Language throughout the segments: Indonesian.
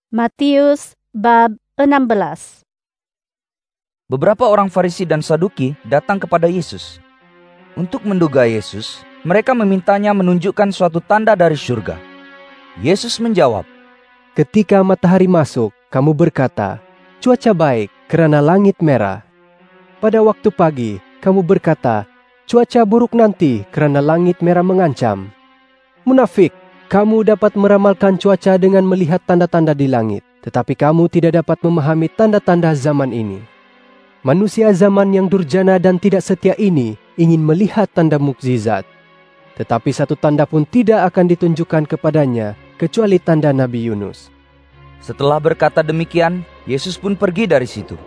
Matius bab 16. Beberapa orang Farisi dan Saduki datang kepada Yesus. Untuk menduga Yesus, mereka memintanya menunjukkan suatu tanda dari surga. Yesus menjawab, "Ketika matahari masuk, kamu berkata, cuaca baik kerana langit merah. Pada waktu pagi, kamu berkata, cuaca buruk nanti kerana langit merah mengancam. Munafik! Kamu dapat meramalkan cuaca dengan melihat tanda-tanda di langit, tetapi kamu tidak dapat memahami tanda-tanda zaman ini. Manusia zaman yang durjana dan tidak setia ini ingin melihat tanda mukjizat, tetapi satu tanda pun tidak akan ditunjukkan kepadanya, kecuali tanda Nabi Yunus." Setelah berkata demikian, Yesus pun pergi dari situ.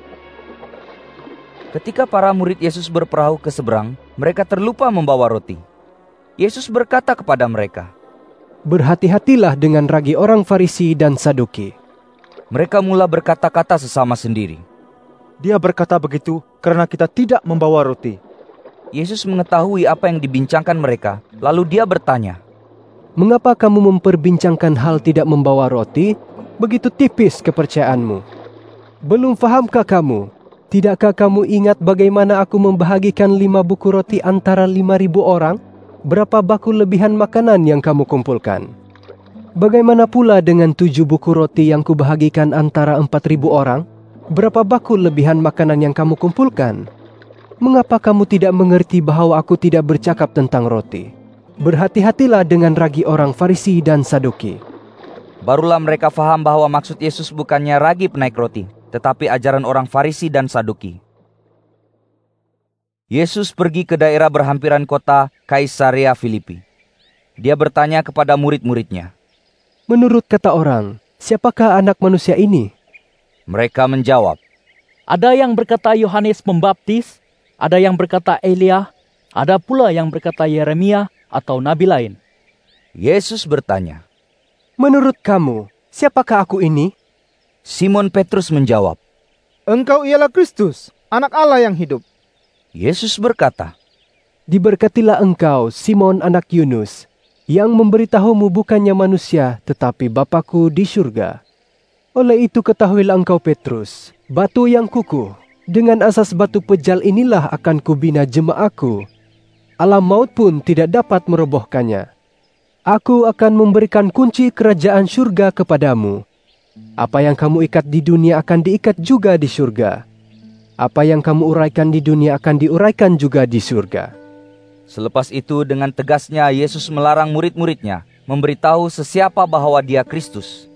Ketika para murid Yesus berperahu ke seberang, mereka terlupa membawa roti. Yesus berkata kepada mereka, "Berhati-hatilah dengan ragi orang Farisi dan Saduki." Mereka mula berkata-kata sesama sendiri, "Dia berkata begitu karena kita tidak membawa roti." Yesus mengetahui apa yang dibincangkan mereka, lalu dia bertanya, "Mengapa kamu memperbincangkan hal tidak membawa roti? Begitu tipis kepercayaanmu. Belum fahamkah kamu? Tidakkah kamu ingat bagaimana aku membahagikan 5 buku roti antara 5.000 orang? Berapa bakul lebihan makanan yang kamu kumpulkan? Bagaimana pula dengan 7 buku roti yang kubahagikan antara 4.000 orang? Berapa bakul lebihan makanan yang kamu kumpulkan? Mengapa kamu tidak mengerti bahwa aku tidak bercakap tentang roti? Berhati-hatilah dengan ragi orang Farisi dan Saduki." Barulah mereka faham bahwa maksud Yesus bukannya ragi penaik roti, tetapi ajaran orang Farisi dan Saduki. Yesus pergi ke daerah berhampiran kota Kaisarea Filipi. Dia bertanya kepada murid-muridnya, "Menurut kata orang, siapakah anak manusia ini?" Mereka menjawab, "Ada yang berkata Yohanes Pembaptis, ada yang berkata Elia, ada pula yang berkata Yeremia atau nabi lain." Yesus bertanya, "Menurut kamu, siapakah aku ini?" Simon Petrus menjawab, "Engkau ialah Kristus, anak Allah yang hidup." Yesus berkata, "Diberkatilah engkau, Simon anak Yunus, yang memberitahumu bukannya manusia, tetapi Bapa-Ku di surga. Oleh itu ketahuilah engkau Petrus, batu yang kukuh. Dengan asas batu pejal inilah akan kubina jemaah-Ku. Alam maut pun tidak dapat merobohkannya. Aku akan memberikan kunci kerajaan surga kepadamu. Apa yang kamu ikat di dunia akan diikat juga di surga. Apa yang kamu uraikan di dunia akan diuraikan juga di surga." Selepas itu dengan tegasnya Yesus melarang murid-muridnya memberitahu sesiapa bahwa Dia Kristus.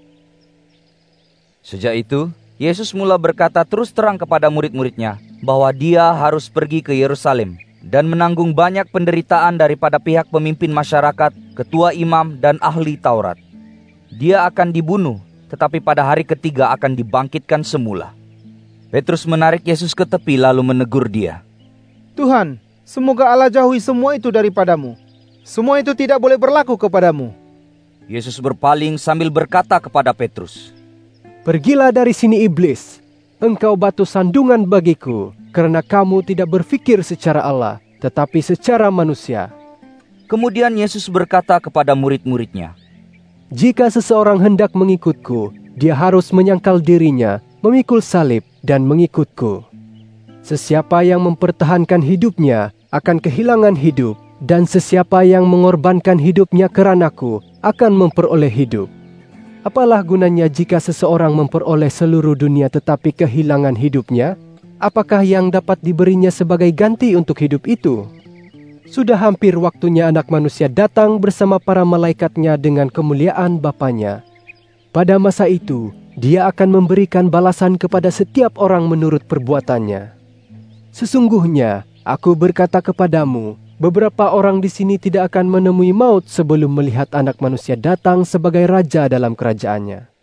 Sejak itu, Yesus mula berkata terus terang kepada murid-muridnya bahwa Dia harus pergi ke Yerusalem dan menanggung banyak penderitaan daripada pihak pemimpin masyarakat, ketua imam, dan ahli Taurat. Dia akan dibunuh, tetapi pada hari ketiga akan dibangkitkan semula. Petrus menarik Yesus ke tepi lalu menegur dia, "Tuhan, semoga Allah jauhi semua itu daripadamu. Semua itu tidak boleh berlaku kepadamu." Yesus berpaling sambil berkata kepada Petrus, "Pergilah dari sini iblis, engkau batu sandungan bagiku, karena kamu tidak berfikir secara Allah, tetapi secara manusia." Kemudian Yesus berkata kepada murid-muridnya, "Jika seseorang hendak mengikutku, dia harus menyangkal dirinya, memikul salib, dan mengikutku. Sesiapa yang mempertahankan hidupnya akan kehilangan hidup, dan sesiapa yang mengorbankan hidupnya keranaku akan memperoleh hidup. Apalah gunanya jika seseorang memperoleh seluruh dunia tetapi kehilangan hidupnya? Apakah yang dapat diberinya sebagai ganti untuk hidup itu? Sudah hampir waktunya Anak Manusia datang bersama para malaikatnya dengan kemuliaan Bapanya. Pada masa itu, Dia akan memberikan balasan kepada setiap orang menurut perbuatannya. Sesungguhnya, Aku berkata kepadamu, beberapa orang di sini tidak akan menemui maut sebelum melihat Anak Manusia datang sebagai Raja dalam kerajaannya."